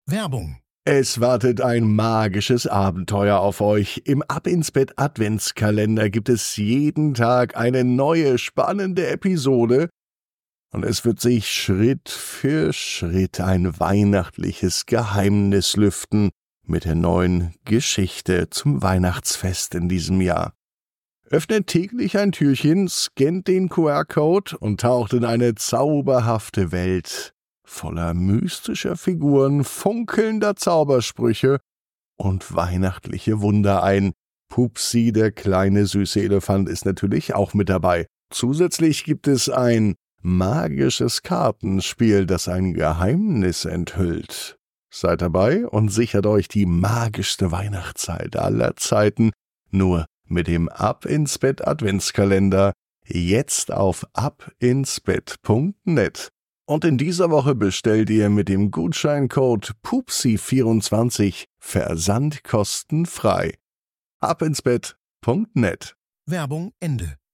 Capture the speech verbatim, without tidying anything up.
Werbung. Es wartet ein magisches Abenteuer auf euch. Im Ab ins Bett Adventskalender gibt es jeden Tag eine neue spannende Episode und es wird sich Schritt für Schritt ein weihnachtliches Geheimnis lüften mit der neuen Geschichte zum Weihnachtsfest in diesem Jahr. Öffnet täglich ein Türchen, scannt den Q R-Code und taucht in eine zauberhafte Welt voller mystischer Figuren, funkelnder Zaubersprüche und weihnachtliche Wunder ein. Pupsi, der kleine süße Elefant, ist natürlich auch mit dabei. Zusätzlich gibt es ein magisches Kartenspiel, das ein Geheimnis enthüllt. Seid dabei und sichert euch die magischste Weihnachtszeit aller Zeiten nur mit dem Ab ins Bett Adventskalender, jetzt auf ab ins bett punkt net. Und in dieser Woche bestellt ihr mit dem Gutscheincode Pupsi vierundzwanzig versandkostenfrei. ab ins bett punkt net. Werbung Ende.